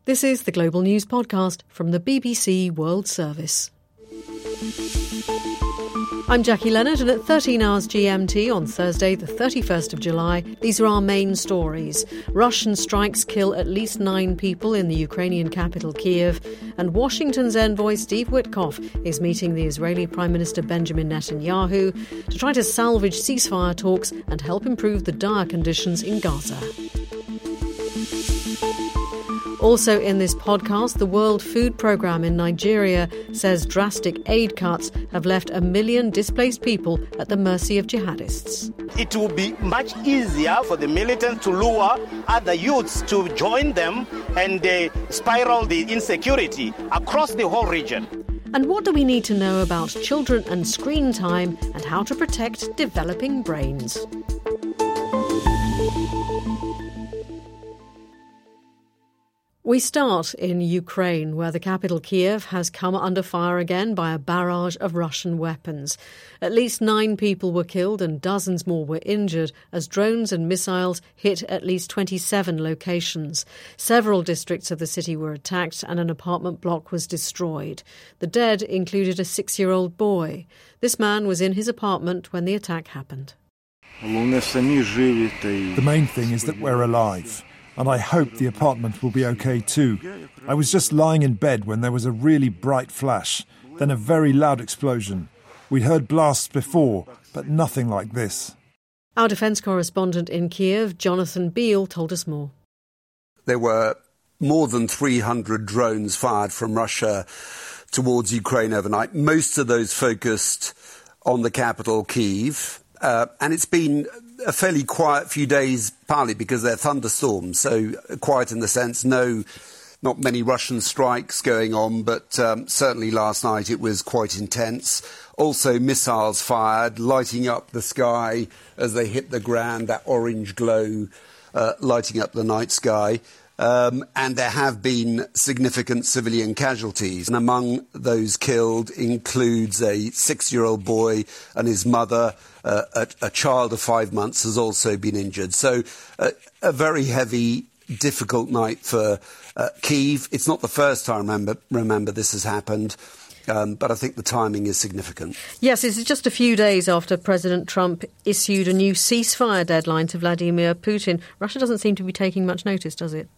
This is the Global News Podcast from the BBC World Service. I'm Jackie Leonard, and at 13 hours GMT on Thursday, the 31st of July, these are our main stories. Russian strikes kill at least 9 people in the Ukrainian capital, Kiev, and Washington's envoy Steve Witkoff is meeting the Israeli Prime Minister Benjamin Netanyahu to try to salvage ceasefire talks and help improve the dire conditions in Gaza. Also in this podcast, the World Food Programme in Nigeria says drastic aid cuts have left 1 million displaced people at the mercy of jihadists. It will be much easier for the militants to lure other youths to join them and spiral the insecurity across the whole region. And what do we need to know about children and screen time and how to protect developing brains? We start in Ukraine, where the capital Kiev has come under fire again by a barrage of Russian weapons. At least 9 people were killed and dozens more were injured as drones and missiles hit at least 27 locations. Several districts of the city were attacked and an apartment block was destroyed. The dead included a 6-year-old boy. This man was in his apartment when the attack happened. The main thing is that we're alive. And I hope the apartment will be okay too. I was just lying in bed when there was a really bright flash, then a very loud explosion. We'd heard blasts before, but nothing like this. Our defence correspondent in Kiev, Jonathan Beale, told us more. There were more than 300 drones fired from Russia towards Ukraine overnight, most of those focused on the capital, Kyiv. And it's been a fairly quiet few days, partly because they're thunderstorms, so quiet in the sense not many Russian strikes going on, but certainly last night it was quite intense. Also missiles fired, lighting up the sky as they hit the ground, that orange glow lighting up the night sky. And there have been significant civilian casualties. And among those killed includes a 6-year-old boy and his mother. A child of 5 months has also been injured. So a very heavy, difficult night for Kyiv. It's not the first time, remember this has happened. But I think the timing is significant. Yes, it's just a few days after President Trump issued a new ceasefire deadline to Vladimir Putin. Russia doesn't seem to be taking much notice, does it?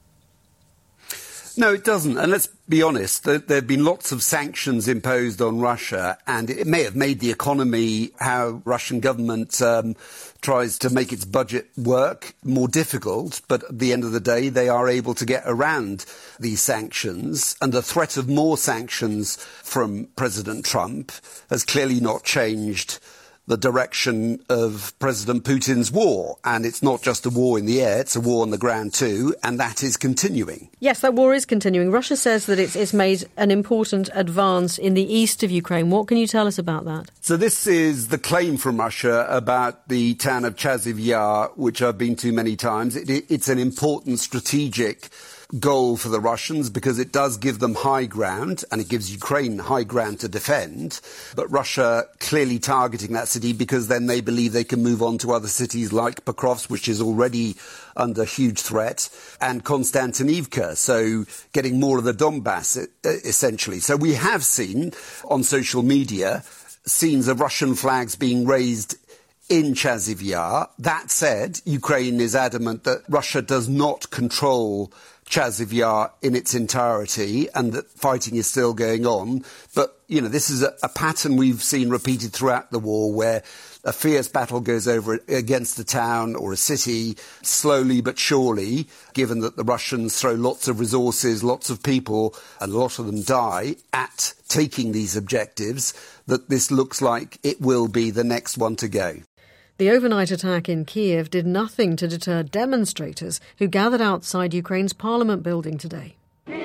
No, it doesn't. And let's be honest, there have been lots of sanctions imposed on Russia, and it may have made the economy, how Russian government tries to make its budget work, more difficult. But at the end of the day, they are able to get around these sanctions. And the threat of more sanctions from President Trump has clearly not changed the direction of President Putin's war. And it's not just a war in the air, it's a war on the ground too, and that is continuing. Yes, that war is continuing. Russia says that it's made an important advance in the east of Ukraine. What can you tell us about that? So this is the claim from Russia about the town of Chasiv Yar, which I've been to many times. It's an important strategic goal for the Russians because it does give them high ground and it gives Ukraine high ground to defend. But Russia clearly targeting that city because then they believe they can move on to other cities like Pokrovsk, which is already under huge threat, and Konstantinivka, so getting more of the Donbass essentially. So we have seen on social media scenes of Russian flags being raised in Chasiv Yar. That said, Ukraine is adamant that Russia does not control Chasiv Yar in its entirety and that fighting is still going on. But, this is a pattern we've seen repeated throughout the war where a fierce battle goes over against a town or a city slowly but surely, given that the Russians throw lots of resources, lots of people, and a lot of them die at taking these objectives, that this looks like it will be the next one to go. The overnight attack in Kiev did nothing to deter demonstrators who gathered outside Ukraine's parliament building today.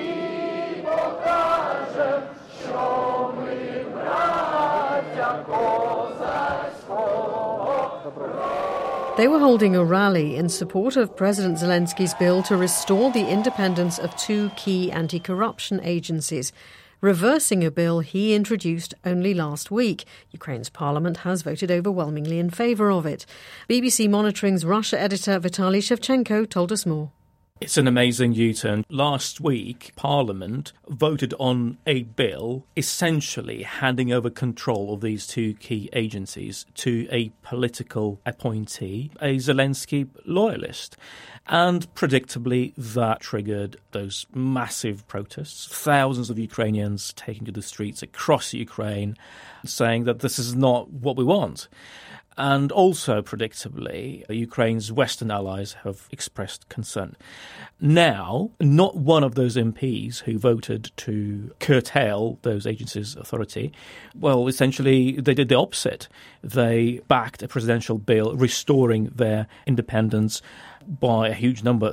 They were holding a rally in support of President Zelensky's bill to restore the independence of 2 key anti-corruption agencies, reversing a bill he introduced only last week. Ukraine's parliament has voted overwhelmingly in favour of it. BBC Monitoring's Russia editor Vitaly Shevchenko told us more. It's an amazing U-turn. Last week, Parliament voted on a bill essentially handing over control of these two key agencies to a political appointee, a Zelensky loyalist. And predictably, that triggered those massive protests. Thousands of Ukrainians taking to the streets across Ukraine saying that this is not what we want. And also, predictably, Ukraine's Western allies have expressed concern. Now, not one of those MPs who voted to curtail those agencies' authority, well, essentially, they did the opposite. They backed a presidential bill restoring their independence by a huge number,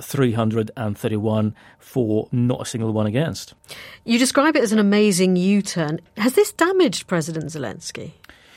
331 for not a single one against. You describe it as an amazing U-turn. Has this damaged President Zelensky?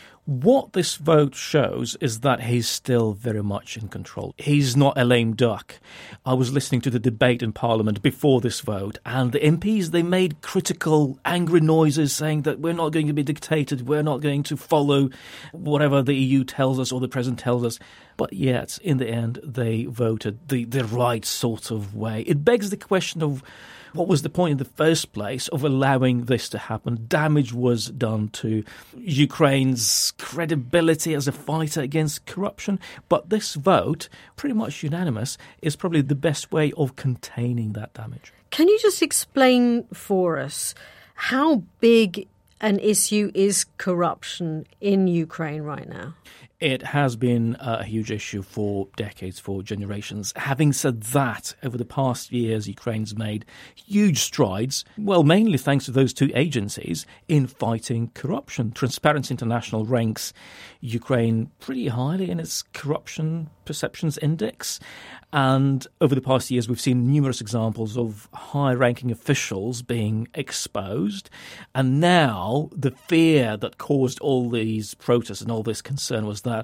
What this vote shows is that he's still very much in control. He's not a lame duck. I was listening to the debate in Parliament before this vote, and the MPs, they made critical, angry noises saying that we're not going to be dictated, we're not going to follow whatever the EU tells us or the President tells us. But yet, in the end, they voted the right sort of way. It begs the question of what was the point in the first place of allowing this to happen? Damage was done to Ukraine's credibility as a fighter against corruption. But this vote, pretty much unanimous, is probably the best way of containing that damage. Can you just explain for us how big an issue is corruption in Ukraine right now? It has been a huge issue for decades, for generations. Having said that, over the past years, Ukraine's made huge strides, well, mainly thanks to those two agencies, in fighting corruption. Transparency International ranks Ukraine pretty highly in its corruption perceptions index. And over the past years, we've seen numerous examples of high-ranking officials being exposed. And now the fear that caused all these protests and all this concern was that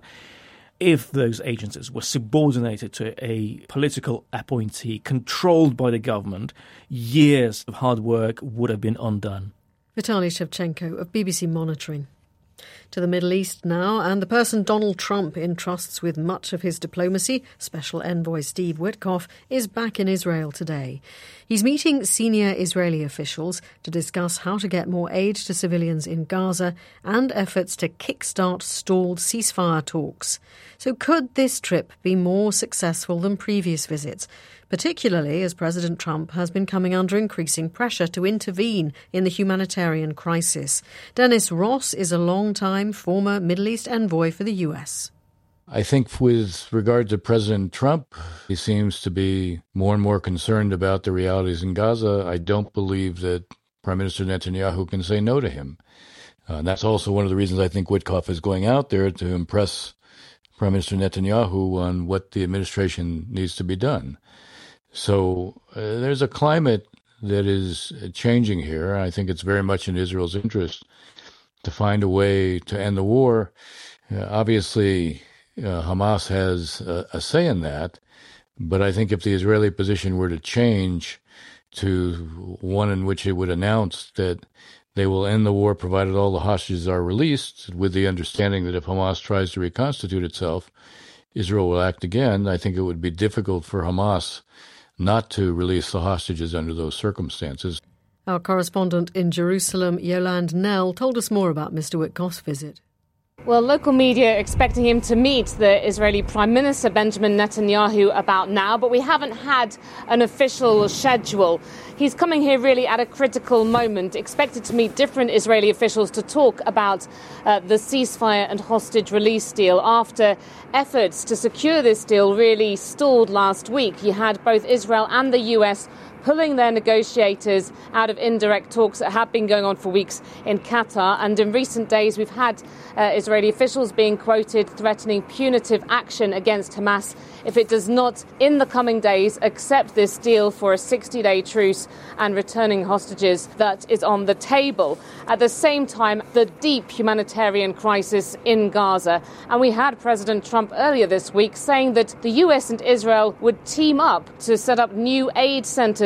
if those agencies were subordinated to a political appointee controlled by the government, years of hard work would have been undone. Vitaly Shevchenko of BBC Monitoring. To the Middle East now, and the person Donald Trump entrusts with much of his diplomacy, Special Envoy Steve Witkoff, is back in Israel today. He's meeting senior Israeli officials to discuss how to get more aid to civilians in Gaza and efforts to kickstart stalled ceasefire talks. So could this trip be more successful than previous visits, particularly as President Trump has been coming under increasing pressure to intervene in the humanitarian crisis? Dennis Ross is a long-time former Middle East envoy for the US. I think with regard to President Trump, he seems to be more and more concerned about the realities in Gaza. I don't believe that Prime Minister Netanyahu can say no to him. And that's also one of the reasons I think Witkoff is going out there, to impress Prime Minister Netanyahu on what the administration needs to be done. So there's a climate that is changing here. I think it's very much in Israel's interest to find a way to end the war. Obviously, Hamas has a say in that, but I think if the Israeli position were to change to one in which it would announce that they will end the war provided all the hostages are released, with the understanding that if Hamas tries to reconstitute itself, Israel will act again, I think it would be difficult for Hamas not to release the hostages under those circumstances. Our correspondent in Jerusalem, Yolande Nell, told us more about Mr. Witkoff's visit. Well, local media are expecting him to meet the Israeli Prime Minister Benjamin Netanyahu about now, but we haven't had an official schedule. He's coming here really at a critical moment, expected to meet different Israeli officials to talk about the ceasefire and hostage release deal after efforts to secure this deal really stalled last week. You had both Israel and the US pulling their negotiators out of indirect talks that have been going on for weeks in Qatar. And in recent days, we've had Israeli officials being quoted threatening punitive action against Hamas if it does not, in the coming days, accept this deal for a 60-day truce and returning hostages that is on the table. At the same time, the deep humanitarian crisis in Gaza. And we had President Trump earlier this week saying that the US and Israel would team up to set up new aid centers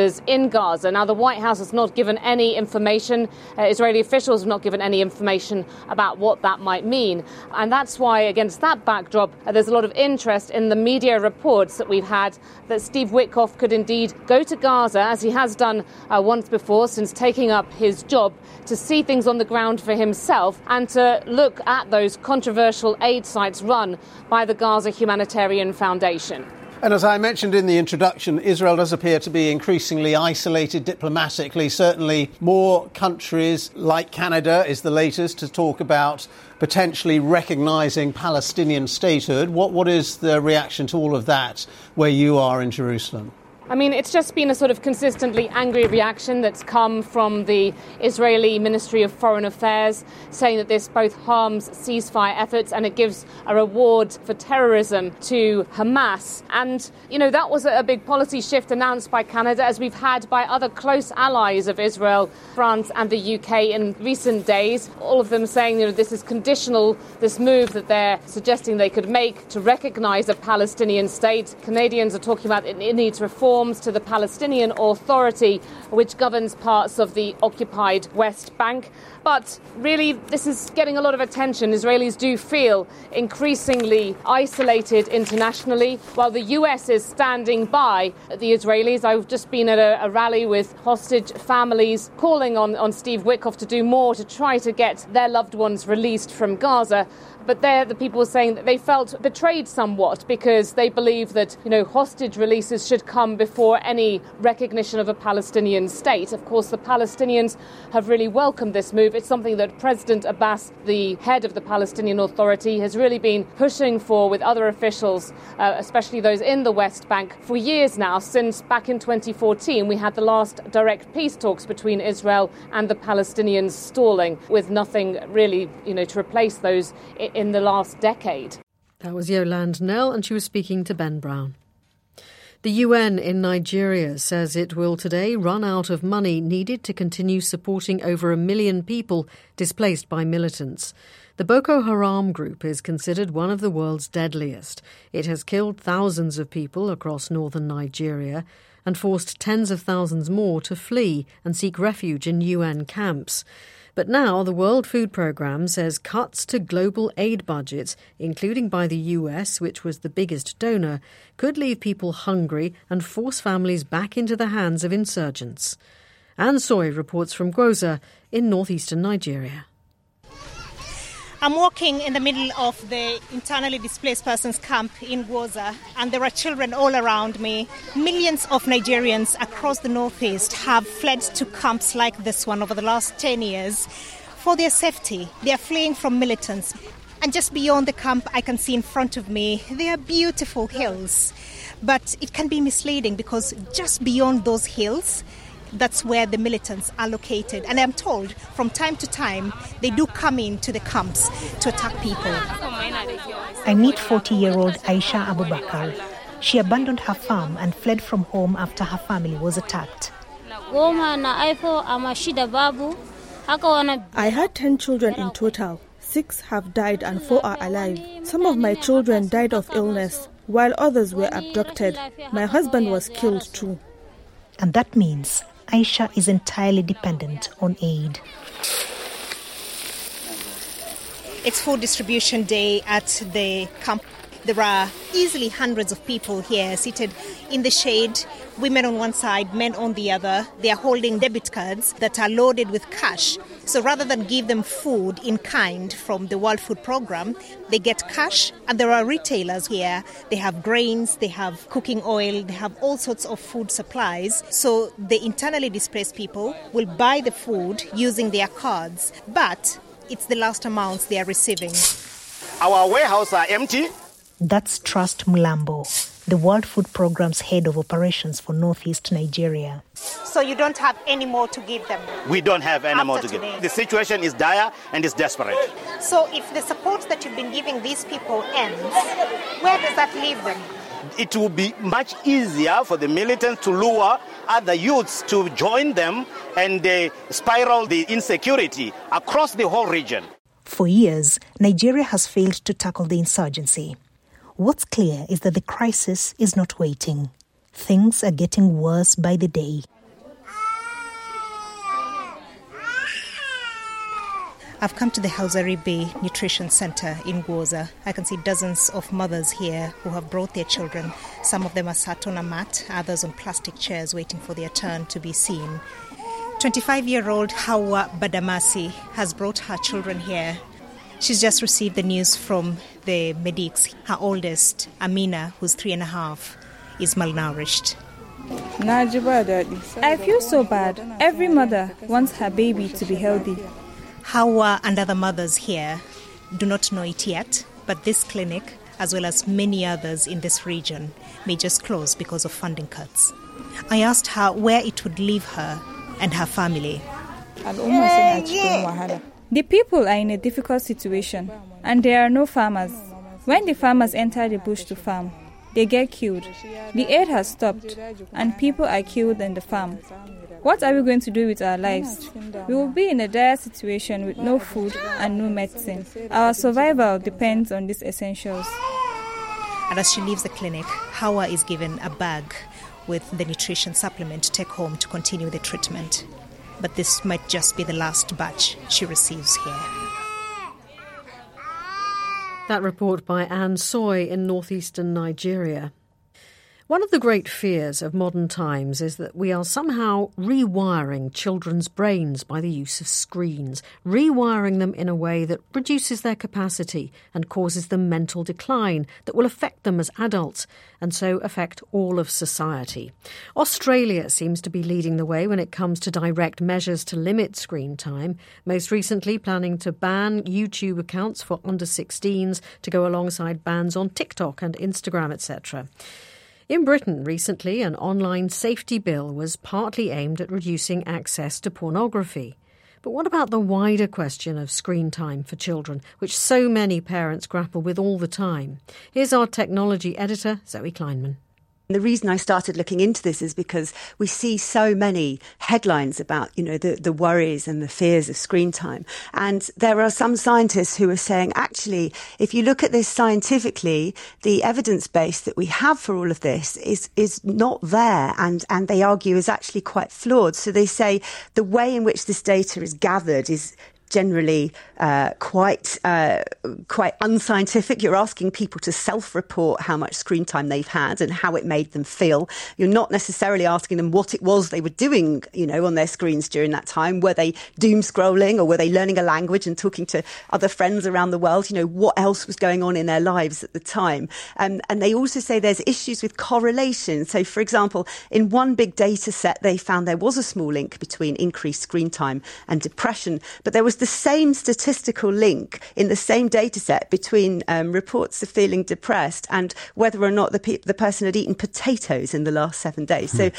fighters in Gaza. Now, the White House has not given any information. Israeli officials have not given any information about what that might mean. And that's why, against that backdrop, there's a lot of interest in the media reports that we've had that Steve Witkoff could indeed go to Gaza, as he has done once before since taking up his job, to see things on the ground for himself and to look at those controversial aid sites run by the Gaza Humanitarian Foundation. And as I mentioned in the introduction, Israel does appear to be increasingly isolated diplomatically. Certainly more countries, like Canada is the latest, to talk about potentially recognising Palestinian statehood. What is the reaction to all of that where you are in Jerusalem? I mean, it's just been a sort of consistently angry reaction that's come from the Israeli Ministry of Foreign Affairs, saying that this both harms ceasefire efforts and it gives a reward for terrorism to Hamas. And, you know, that was a big policy shift announced by Canada, as we've had by other close allies of Israel, France and the UK in recent days, all of them saying, you know, this is conditional, this move that they're suggesting they could make to recognise a Palestinian state. Canadians are talking about it needs reform to the Palestinian Authority, which governs parts of the occupied West Bank. But really, this is getting a lot of attention. Israelis do feel increasingly isolated internationally, while the US is standing by the Israelis. I've just been at a rally with hostage families calling on Steve Witkoff to do more to try to get their loved ones released from Gaza. But there, the people were saying that they felt betrayed somewhat because they believe that, you know, hostage releases should come before any recognition of a Palestinian state. Of course, the Palestinians have really welcomed this move. It's something that President Abbas, the head of the Palestinian Authority, has really been pushing for with other officials, especially those in the West Bank, for years now. Since back in 2014, we had the last direct peace talks between Israel and the Palestinians stalling, with nothing really, you know, to replace those in the last decade. That was Yolande Knell, and she was speaking to Ben Brown. The UN in Nigeria says it will today run out of money needed to continue supporting over 1 million people displaced by militants. The Boko Haram group is considered one of the world's deadliest. It has killed thousands of people across northern Nigeria and forced tens of thousands more to flee and seek refuge in UN camps. But now the World Food Programme says cuts to global aid budgets, including by the US, which was the biggest donor, could leave people hungry and force families back into the hands of insurgents. Anne Soy reports from Gwoza in northeastern Nigeria. I'm walking in the middle of the internally displaced persons camp in Gwoza, and there are children all around me. Millions of Nigerians across the northeast have fled to camps like this one over the last 10 years for their safety. They are fleeing from militants. And just beyond the camp, I can see in front of me, there are beautiful hills. But it can be misleading because just beyond those hills, that's where the militants are located. And I'm told from time to time, they do come into the camps to attack people. I meet 40-year-old Aisha Abubakar. She abandoned her farm and fled from home after her family was attacked. I had 10 children in total. 6 have died and 4 are alive. Some of my children died of illness, while others were abducted. My husband was killed too. And that means Aisha is entirely dependent on aid. It's food distribution day at the camp. There are easily hundreds of people here seated in the shade, women on one side, men on the other. They are holding debit cards that are loaded with cash. So rather than give them food in kind from the World Food Programme, they get cash. And there are retailers here. They have grains, they have cooking oil, they have all sorts of food supplies. So the internally displaced people will buy the food using their cards, but it's the last amounts they are receiving. Our warehouses are empty. That's Trust Mulambo, the World Food Programme's head of operations for northeast Nigeria. So you don't have any more to give them? We don't have any more to give. The situation is dire and it's desperate. So if the support that you've been giving these people ends, where does that leave them? It will be much easier for the militants to lure other youths to join them and spiral the insecurity across the whole region. For years, Nigeria has failed to tackle the insurgency. What's clear is that the crisis is not waiting. Things are getting worse by the day. I've come to the Hauzaribe Nutrition Center in Gwoza. I can see dozens of mothers here who have brought their children. Some of them are sat on a mat, others on plastic chairs waiting for their turn to be seen. 25-year-old Hawa Badamasi has brought her children here. She's just received the news from the medics. Her oldest, Amina, who's 3.5, is malnourished. I feel so bad. Every mother wants her baby to be healthy. Hawa and other mothers here do not know it yet, but this clinic, as well as many others in this region, may just close because of funding cuts. I asked her where it would leave her and her family. The people are in a difficult situation, and there are no farmers. When the farmers enter the bush to farm, they get killed. The aid has stopped, and people are killed in the farm. What are we going to do with our lives? We will be in a dire situation with no food and no medicine. Our survival depends on these essentials. And as she leaves the clinic, Hawa is given a bag with the nutrition supplement to take home to continue the treatment. But this might just be the last batch she receives here. That report by Anne Soy in northeastern Nigeria. One of the great fears of modern times is that we are somehow rewiring children's brains by the use of screens, rewiring them in a way that reduces their capacity and causes them mental decline that will affect them as adults and so affect all of society. Australia seems to be leading the way when it comes to direct measures to limit screen time, most recently planning to ban YouTube accounts for under 16s to go alongside bans on TikTok and Instagram, etc. In Britain recently, an online safety bill was partly aimed at reducing access to pornography. But what about the wider question of screen time for children, which so many parents grapple with all the time? Here's our technology editor, Zoe Kleinman. The reason I started looking into this is because we see so many headlines about, the worries and the fears of screen time. And there are some scientists who are saying, actually, if you look at this scientifically, the evidence base that we have for all of this is not there. And they argue is actually quite flawed. So they say the way in which this data is gathered is generally quite unscientific. You're asking people to self-report how much screen time they've had and how it made them feel. You're not necessarily asking them what it was they were doing, on their screens during that time. Were they doom scrolling, or were they learning a language and talking to other friends around the world? What else was going on in their lives at the time? And they also say there's issues with correlation. So, for example, in one big data set, they found there was a small link between increased screen time and depression, but there was the same statistical link in the same data set between reports of feeling depressed and whether or not the person had eaten potatoes in the last 7 days. So,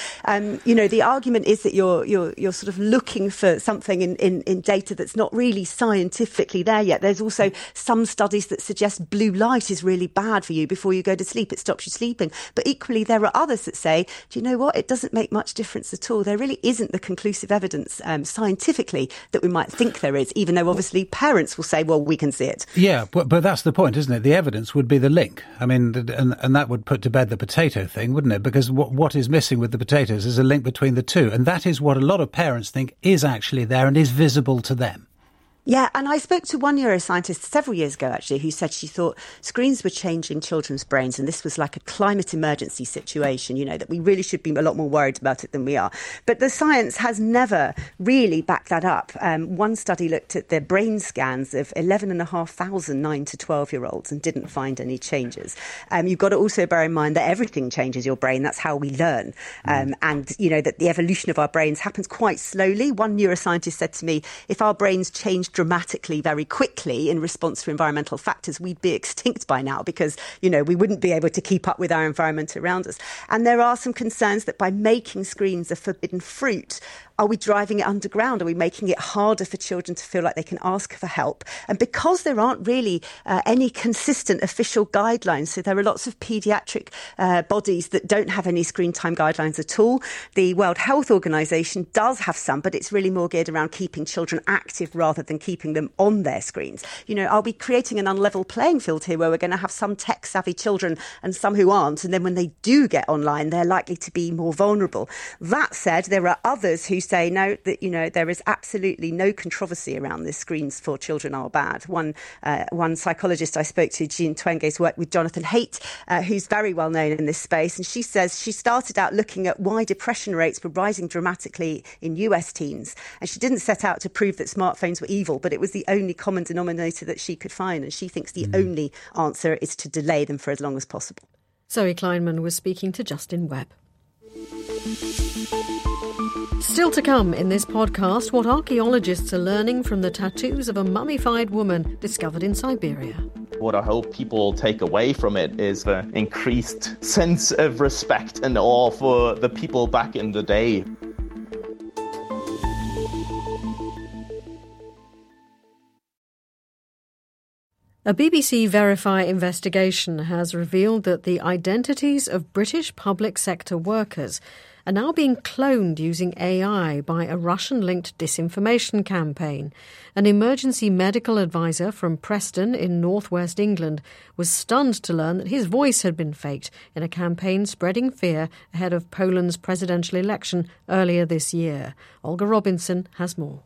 the argument is that you're sort of looking for something in data that's not really scientifically there yet. There's also some studies that suggest blue light is really bad for you before you go to sleep. It stops you sleeping. But equally, there are others that say, do you know what? It doesn't make much difference at all. There really isn't the conclusive evidence scientifically that we might think there is, even though obviously parents will say, well, we can see it. Yeah, but that's the point, isn't it? The evidence would be the link. I mean, and that would put to bed the potato thing, wouldn't it? Because what is missing with the potatoes is a link between the two. And that is what a lot of parents think is actually there and is visible to them. Yeah, and I spoke to one neuroscientist several years ago, actually, who said she thought screens were changing children's brains and this was like a climate emergency situation, that we really should be a lot more worried about it than we are. But the science has never really backed that up. One study looked at the brain scans of 11,500 9 to 12-year-olds and didn't find any changes. You've got to also bear in mind that everything changes your brain. That's how we learn. And, that the evolution of our brains happens quite slowly. One neuroscientist said to me, if our brains changed dramatically very quickly in response to environmental factors, we'd be extinct by now because, we wouldn't be able to keep up with our environment around us. And there are some concerns that by making screens a forbidden fruit, are we driving it underground? Are we making it harder for children to feel like they can ask for help? And because there aren't really any consistent official guidelines, so there are lots of paediatric bodies that don't have any screen time guidelines at all. The World Health Organization does have some, but it's really more geared around keeping children active rather than keeping them on their screens. Are we creating an unlevel playing field here where we're going to have some tech-savvy children and some who aren't? And then when they do get online, they're likely to be more vulnerable. That said, there are others who say, no, that, there is absolutely no controversy around this. Screens for children are bad. One psychologist I spoke to, Jean Twenge's worked with Jonathan Haidt, who's very well known in this space. And she says she started out looking at why depression rates were rising dramatically in US teens. And she didn't set out to prove that smartphones were evil, but it was the only common denominator that she could find. And she thinks the only answer is to delay them for as long as possible. Zoe Kleinman was speaking to Justin Webb. Still to come in this podcast, what archaeologists are learning from the tattoos of a mummified woman discovered in Siberia. What I hope people take away from it is the increased sense of respect and awe for the people back in the day. A BBC Verify investigation has revealed that the identities of British public sector workers are now being cloned using AI by a Russian-linked disinformation campaign. An emergency medical advisor from Preston in northwest England was stunned to learn that his voice had been faked in a campaign spreading fear ahead of Poland's presidential election earlier this year. Olga Robinson has more.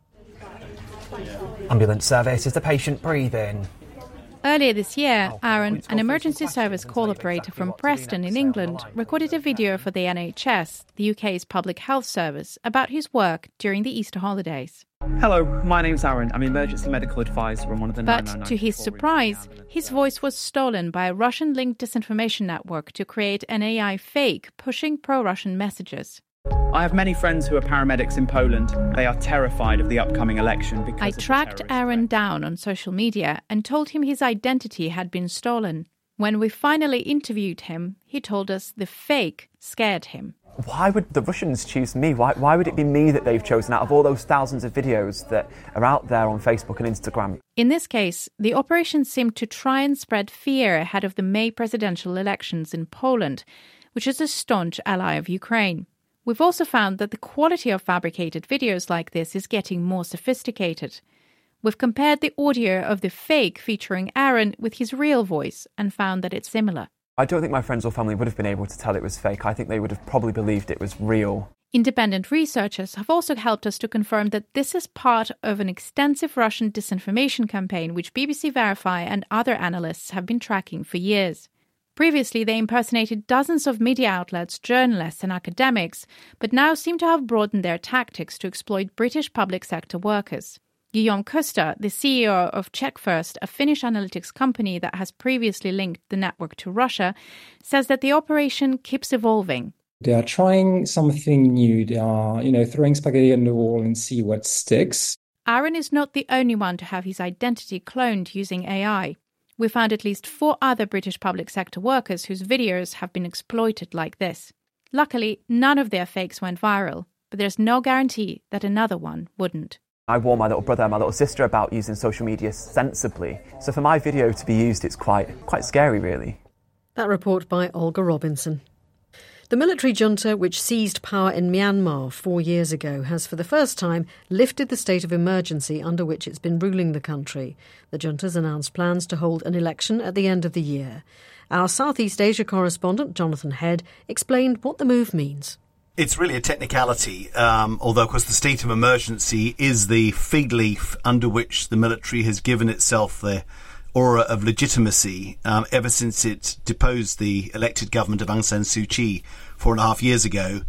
Ambulance service, is the patient breathing? Earlier this year, Aaron, an emergency service call operator from Preston in England, recorded a video for the NHS, the UK's public health service, about his work during the Easter holidays. Hello, my name's Aaron. I'm emergency medical advisor on one of the 999. But to his surprise, his voice was stolen by a Russian-linked disinformation network to create an AI fake pushing pro-Russian messages. I have many friends who are paramedics in Poland. They are terrified of the upcoming election because I tracked Aaron down on social media and told him his identity had been stolen. When we finally interviewed him, he told us the fake scared him. Why would the Russians choose me? Why would it be me that they've chosen out of all those thousands of videos that are out there on Facebook and Instagram? In this case, the operation seemed to try and spread fear ahead of the May presidential elections in Poland, which is a staunch ally of Ukraine. We've also found that the quality of fabricated videos like this is getting more sophisticated. We've compared the audio of the fake featuring Aaron with his real voice and found that it's similar. I don't think my friends or family would have been able to tell it was fake. I think they would have probably believed it was real. Independent researchers have also helped us to confirm that this is part of an extensive Russian disinformation campaign which BBC Verify and other analysts have been tracking for years. Previously, they impersonated dozens of media outlets, journalists and academics, but now seem to have broadened their tactics to exploit British public sector workers. Guillaume Kuster, the CEO of CheckFirst, a Finnish analytics company that has previously linked the network to Russia, says that the operation keeps evolving. They are trying something new. They are, throwing spaghetti on the wall and see what sticks. Aaron is not the only one to have his identity cloned using AI. We found at least 4 other British public sector workers whose videos have been exploited like this. Luckily, none of their fakes went viral, but there's no guarantee that another one wouldn't. I warned my little brother and my little sister about using social media sensibly. So for my video to be used, it's quite scary, really. That report by Olga Robinson. The military junta, which seized power in Myanmar 4 years ago, has for the first time lifted the state of emergency under which it's been ruling the country. The junta's announced plans to hold an election at the end of the year. Our Southeast Asia correspondent, Jonathan Head, explained what the move means. It's really a technicality, although, of course, the state of emergency is the fig leaf under which the military has given itself the aura of legitimacy ever since it deposed the elected government of Aung San Suu Kyi 4.5 years ago.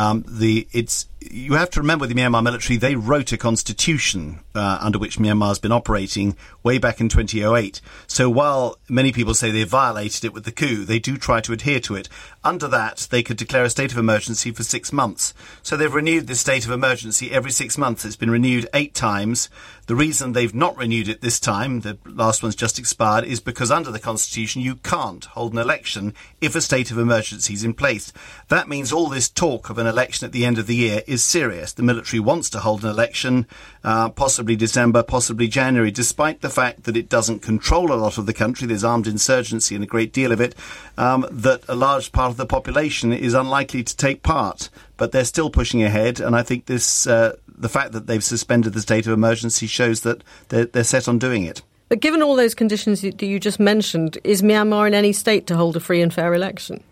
You have to remember the Myanmar military, they wrote a constitution under which Myanmar has been operating way back in 2008. So while many people say they violated it with the coup, they do try to adhere to it. Under that, they could declare a state of emergency for 6 months. So they've renewed this state of emergency every 6 months. It's been renewed 8 times. The reason they've not renewed it this time, the last one's just expired, is because under the constitution you can't hold an election if a state of emergency is in place. That means all this talk of an election at the end of the year is serious. The military wants to hold an election, possibly December, possibly January, despite the fact that it doesn't control a lot of the country. There's armed insurgency and a great deal of it, that a large part of the population is unlikely to take part. But they're still pushing ahead, and I think this the fact that they've suspended the state of emergency shows that they're set on doing it. But given all those conditions that you just mentioned, is Myanmar in any state to hold a free and fair election?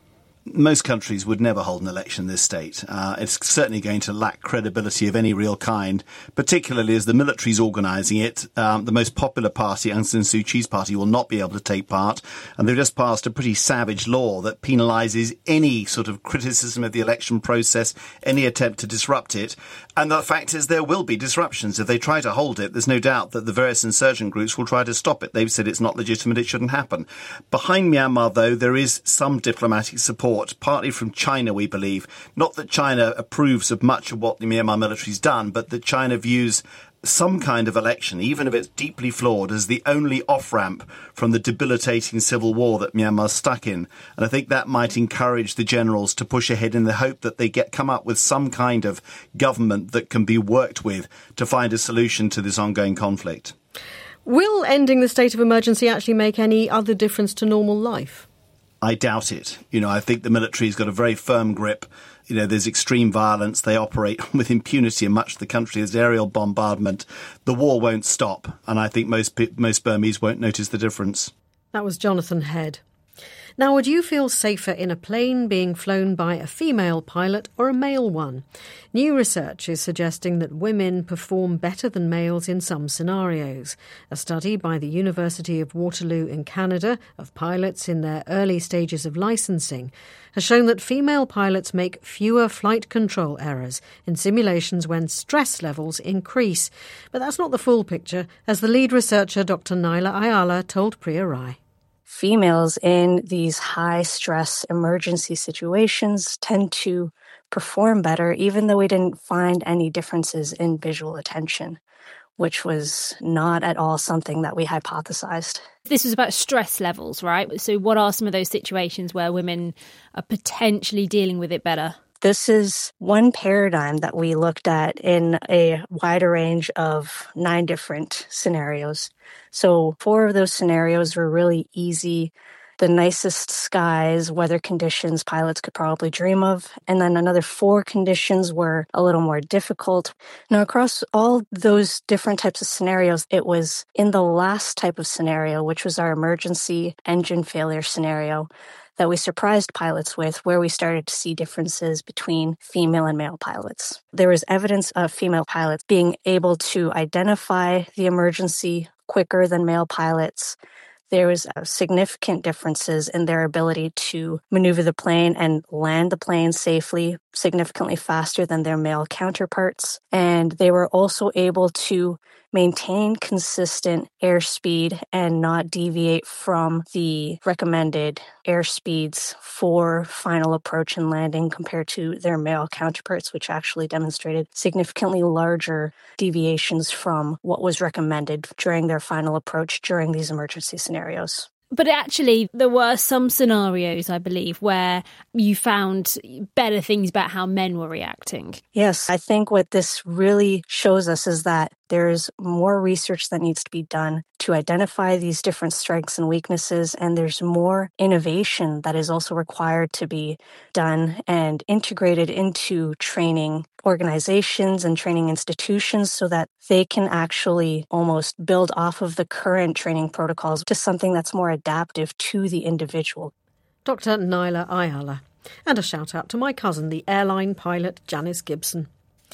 most countries would never hold an election in this state. It's certainly going to lack credibility of any real kind, particularly as the military's organising it. The most popular party, Aung San Suu Kyi's party, will not be able to take part. And they've just passed a pretty savage law that penalises any sort of criticism of the election process, any attempt to disrupt it. And the fact is there will be disruptions. If they try to hold it, there's no doubt that the various insurgent groups will try to stop it. They've said it's not legitimate, it shouldn't happen. Behind Myanmar, though, there is some diplomatic support, partly from China, we believe. Not that China approves of much of what the Myanmar military's done, but that China views some kind of election, even if it's deeply flawed, as the only off-ramp from the debilitating civil war that Myanmar's stuck in. And I think that might encourage the generals to push ahead in the hope that they come up with some kind of government that can be worked with to find a solution to this ongoing conflict. Will ending the state of emergency actually make any other difference to normal life? I doubt it. I think the military's got a very firm grip. There's extreme violence. They operate with impunity in much of the country. There's aerial bombardment. The war won't stop. And I think most Burmese won't notice the difference. That was Jonathan Head. Now, would you feel safer in a plane being flown by a female pilot or a male one? New research is suggesting that women perform better than males in some scenarios. A study by the University of Waterloo in Canada of pilots in their early stages of licensing has shown that female pilots make fewer flight control errors in simulations when stress levels increase. But that's not the full picture, as the lead researcher, Dr. Naila Ayala, told Priya Rai. Females in these high-stress emergency situations tend to perform better, even though we didn't find any differences in visual attention, which was not at all something that we hypothesized. This was about stress levels, right? So what are some of those situations where women are potentially dealing with it better? This is one paradigm that we looked at in a wider range of 9 different scenarios. So 4 of those scenarios were really easy, the nicest skies, weather conditions pilots could probably dream of. And then another 4 conditions were a little more difficult. Now, across all those different types of scenarios, it was in the last type of scenario, which was our emergency engine failure scenario, that we surprised pilots with, where we started to see differences between female and male pilots. There was evidence of female pilots being able to identify the emergency quicker than male pilots. There was significant differences in their ability to maneuver the plane and land the plane safely, significantly faster than their male counterparts. And they were also able to maintain consistent airspeed and not deviate from the recommended airspeeds for final approach and landing compared to their male counterparts, which actually demonstrated significantly larger deviations from what was recommended during their final approach during these emergency scenarios. But actually, there were some scenarios, I believe, where you found better things about how men were reacting. Yes, I think what this really shows us is that there's more research that needs to be done to identify these different strengths and weaknesses, and there's more innovation that is also required to be done and integrated into training organizations and training institutions so that they can actually almost build off of the current training protocols to something that's more adaptive to the individual. Dr. Naila Ayala. And a shout out to my cousin, the airline pilot Janice Gibson.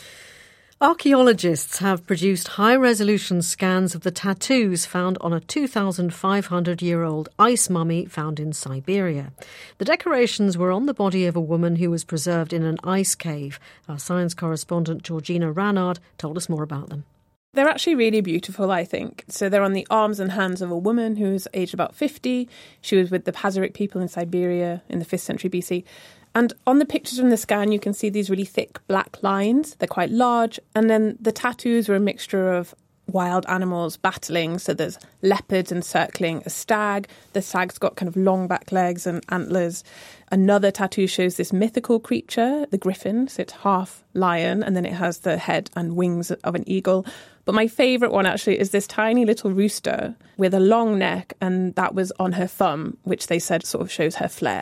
Archaeologists have produced high-resolution scans of the tattoos found on a 2,500-year-old ice mummy found in Siberia. The decorations were on the body of a woman who was preserved in an ice cave. Our science correspondent Georgina Ranard told us more about them. They're actually really beautiful, I think. So they're on the arms and hands of a woman who's aged about 50. She was with the Pazyryk people in Siberia in the 5th century BC. And on the pictures from the scan, you can see these really thick black lines. They're quite large. And then the tattoos are a mixture of wild animals battling. So there's leopards encircling a stag. The stag's got kind of long back legs and antlers. Another tattoo shows this mythical creature, the griffin. So it's half lion, and then it has the head and wings of an eagle. But my favourite one, actually, is this tiny little rooster with a long neck, and that was on her thumb, which they said sort of shows her flair.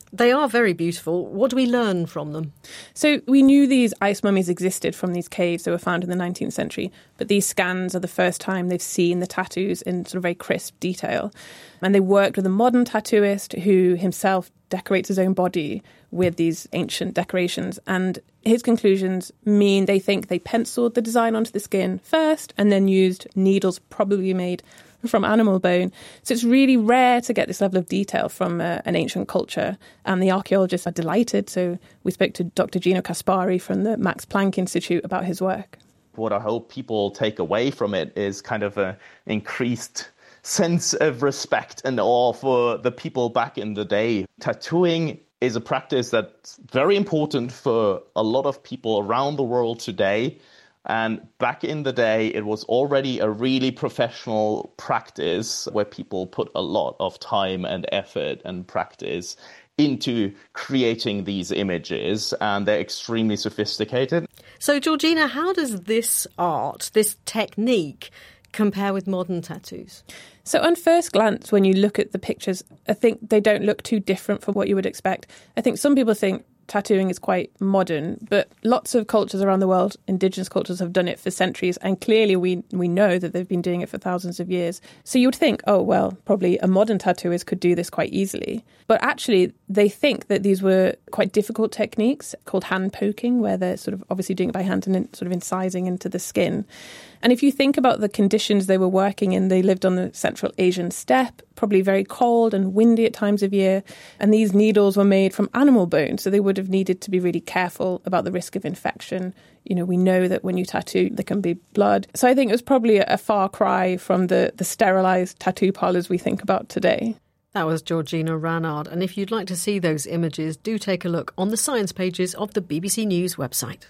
They are very beautiful. What do we learn from them? So we knew these ice mummies existed from these caves that were found in the 19th century, but these scans are the first time they've seen the tattoos in sort of very crisp detail. And they worked with a modern tattooist who himself decorates his own body with these ancient decorations. And his conclusions mean they think they penciled the design onto the skin first and then used needles probably made from animal bone. So it's really rare to get this level of detail from an ancient culture. And the archaeologists are delighted. So we spoke to Dr. Gino Caspari from the Max Planck Institute about his work. What I hope people take away from it is kind of an increased sense of respect and awe for the people back in the day. Tattooing is a practice that's very important for a lot of people around the world today. And back in the day, it was already a really professional practice where people put a lot of time and effort and practice into creating these images, and they're extremely sophisticated. So, Georgina, how does this art, this technique, compare with modern tattoos? So on first glance, when you look at the pictures, I think they don't look too different from what you would expect. I think some people think tattooing is quite modern, but lots of cultures around the world, indigenous cultures, have done it for centuries. And clearly we know that they've been doing it for thousands of years. So you would think, oh, well, probably a modern tattooist could do this quite easily. But actually, they think that these were quite difficult techniques called hand poking, where they're sort of obviously doing it by hand and sort of incising into the skin. And if you think about the conditions they were working in, they lived on the Central Asian steppe, probably very cold and windy at times of year. And these needles were made from animal bone, so they would have needed to be really careful about the risk of infection. You know, we know that when you tattoo, there can be blood. So I think it was probably a far cry from the sterilised tattoo parlours we think about today. That was Georgina Ranard. And if you'd like to see those images, do take a look on the science pages of the BBC News website.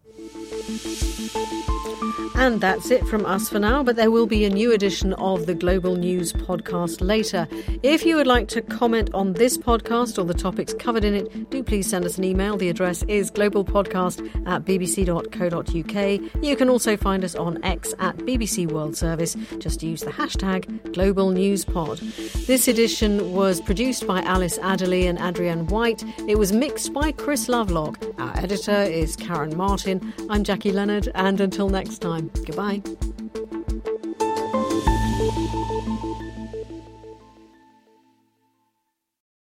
And that's it from us for now, but there will be a new edition of the Global News podcast later. If you would like to comment on this podcast or the topics covered in it, do please send us an email. The address is globalpodcast@bbc.co.uk. You can also find us on X at BBC World Service. Just use the hashtag GlobalNewsPod. This edition was produced by Alice Adderley and Adrienne White. It was mixed by Chris Lovelock. Our editor is Karen Martin. I'm Jackie Leonard, and until next time, goodbye.